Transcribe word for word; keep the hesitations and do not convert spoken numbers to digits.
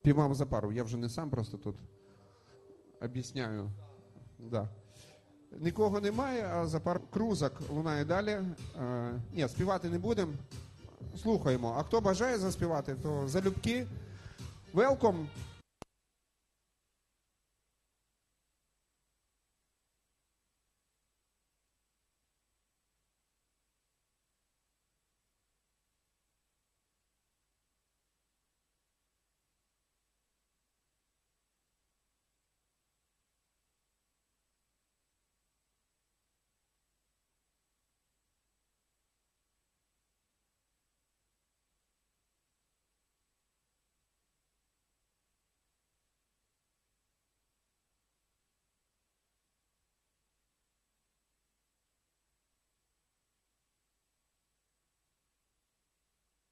Півмам за пару. Я вже не сам просто тут об'ясняю. Да. Нікого немає, а за пару крузок лунає далі. Е, ні, співати не будемо. Слухаємо. А хто бажає заспівати, то залюбки. Welcome.